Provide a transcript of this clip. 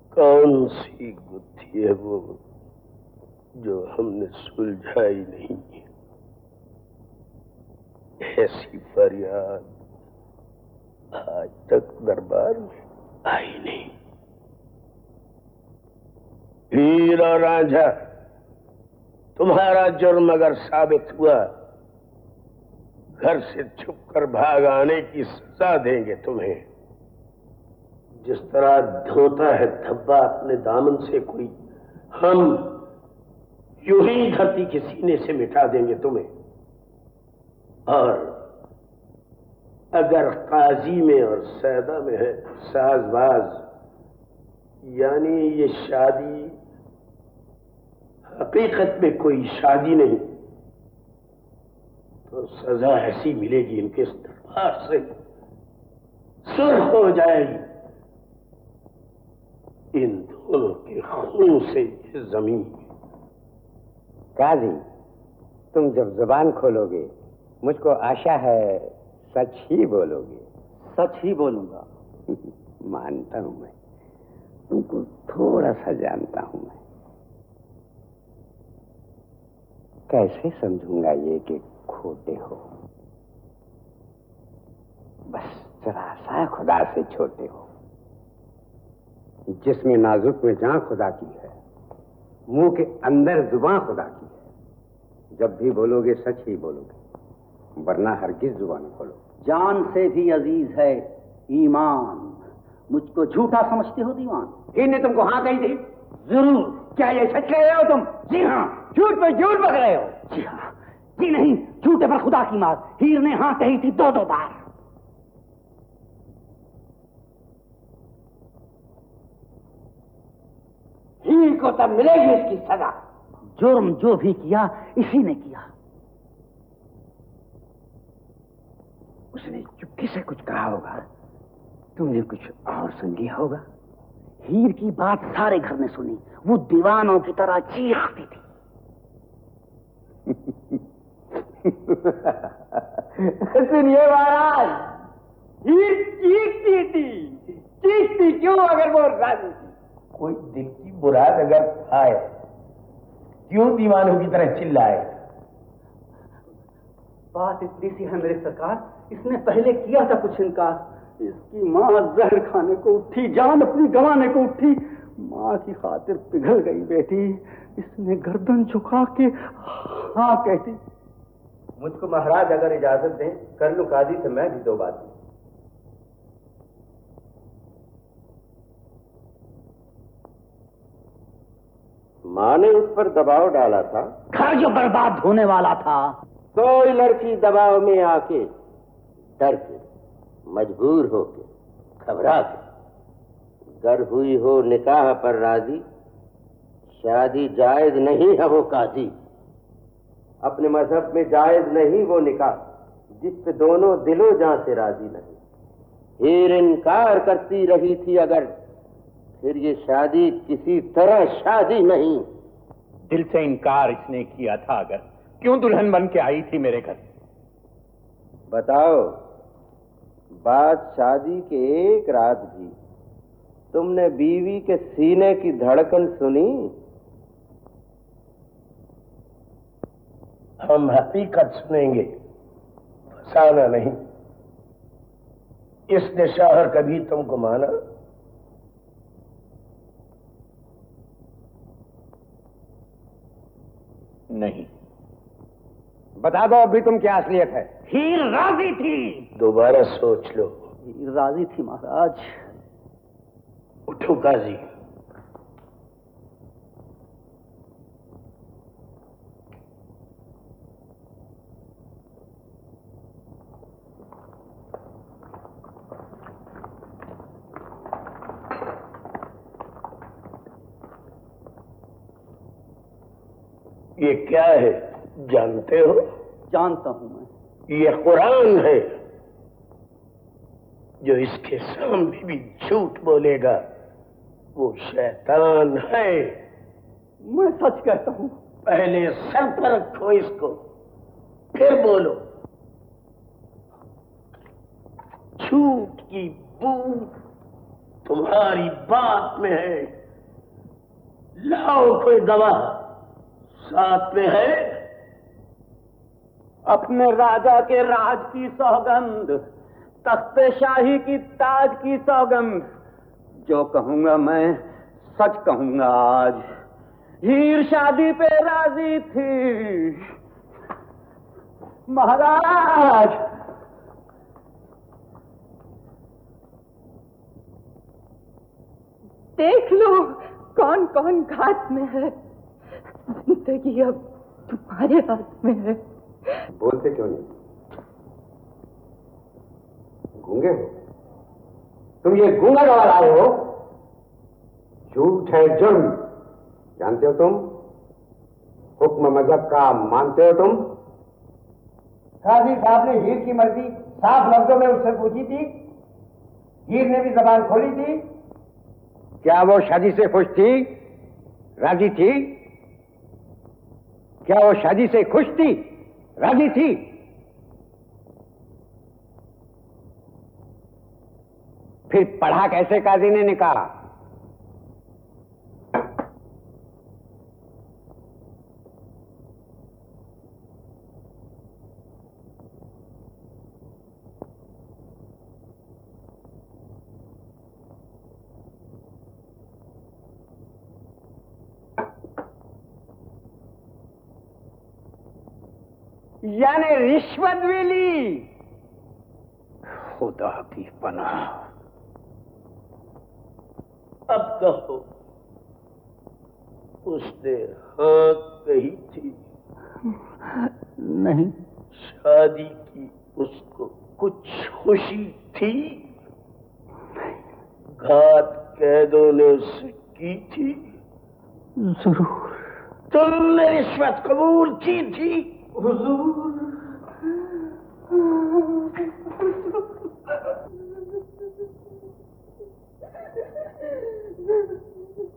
कौन सी गुत्थी है वो जो हमने सुलझाई नहीं? ऐसी फरियाद आज तक दरबार में आई नहीं। हीर और रांझा, तुम्हारा जुर्म अगर साबित हुआ, घर से छुपकर भाग आने की सजा देंगे तुम्हें। जिस तरह धोता है धब्बा अपने दामन से कोई, हम यूं ही धरती के सीने से मिटा देंगे तुम्हें। और अगर काजी में और सैदा में है साजबाज, यानी ये शादी हकीकत में कोई शादी नहीं, तो सजा ऐसी मिलेगी इनके इस दरबार से सुर्ख हो जाएगी। इन दोनों के खून से ये जमीन। काजी, तुम जब जुबान खोलोगे मुझको आशा है सच ही बोलोगे। सच ही बोलूंगा। मानता हूं मैं, तुमको थोड़ा सा जानता हूं मैं। कैसे समझूंगा ये कि खोटे हो? बस जरा सा खुदा से छोटे हो। जिसमें नाजुक में जान खुदा की है, मुंह के अंदर जुबान खुदा की है। जब भी बोलोगे सच ही बोलोगे, वरना हरगिज जुबान खोलो। जान से भी अजीज है ईमान। मुझको झूठा समझते हो दीवान? हीर ने तुमको हाँ कही थी? जरूर। क्या ये सच कह रहे हो तुम? जी हाँ। झूठ पे झूठ बक रहे हो? जी हाँ। जी नहीं, झूठे पर खुदा की मार। हीर ने हाँ कही थी 2-2 बार। हीर को तब मिलेगी इसकी सजा। जुर्म जो भी किया इसी ने किया। उसने चुपके से कुछ कहा होगा, तुमने कुछ और सुन लिया होगा। हीर की बात सारे घर ने सुनी। वो दीवानों की तरह चीखती थी। सुनिए महाराज, हीर चीखती थी। चीखती क्यों अगर वो राजी थी? कोई दिल की मुराद अगर आए, क्यों दीवानों की तरह चिल्लाए? बात इतनी सी है मेरे सरकार, इसने पहले किया था कुछ इनकार। इसकी माँ जहर खाने को उठी, जान अपनी गंवाने को उठी। माँ की खातिर पिघल गई बेटी। इसने गर्दन झुका के हाँ कहती। मुझको महाराज अगर इजाजत दें, कर लूं काजी से मैं भी 2 बातें। माँ ने उस पर दबाव डाला था, घर जो बर्बाद होने वाला था। कोई लड़की दबाव में आके, डर के, मजबूर होके, घबरा के, गर हुई हो निकाह पर राजी, शादी जायज नहीं है वो काजी। अपने मजहब में जायज नहीं वो निकाह जिस पे दोनों दिलो जान से राजी नहीं। हीर इनकार करती रही थी अगर, फिर ये शादी किसी तरह शादी नहीं। दिल से इनकार इसने किया था अगर, क्यों दुल्हन बन के आई थी मेरे घर? बताओ, बात शादी के एक रात भी तुमने बीवी के सीने की धड़कन सुनी? हम हकीकत सुनेंगे, फसाना नहीं। इसने शौहर कभी तुमको माना? नहीं। बता दो अभी तुम क्या असलियत है? हीर राजी थी। दोबारा सोच लो। हीर राजी थी महाराज। उठो काजी। ये क्या है जानते हो? जानता हूं मैं। ये कुरान है। जो इसके सामने भी झूठ बोलेगा वो शैतान है। मैं सच कहता हूं। पहले सर पर रखो इसको, फिर बोलो। झूठ की बू तुम्हारी बात में है। लाओ कोई दवा साथ में है। अपने राजा के राज की सौगंध, तख्ते शाही की ताज की सौगंध, जो कहूंगा मैं सच कहूंगा आज। हीर शादी पे राजी थी महाराज। देख लो कौन कौन घात में है। जिंदगी अब तुम्हारे हाथ में है। बोलते क्यों नहीं? गूंगे हो तुम? ये गूंगा गवा लाए हो। झूठ है जुर्म, जानते हो तुम? हुक्म मजहब का मानते हो तुम? काजी साहब ने हीर की मर्जी साफ लफ्जों में उससे पूछी थी। हीर ने भी जबान खोली थी। क्या वो शादी से खुश थी, राजी थी? क्या वो शादी से खुश थी, राजी थी? फिर पढ़ा कैसे काजी ने निकाह? यानी रिश्वत भी ली। खुदा की पनाह। अब कहो, उसने हाँ कही थी? नहीं। शादी की उसको कुछ खुशी थी? घात कैदों ने उससे की थी? जरूर। तुमने रिश्वत कबूल की थी? हुजूर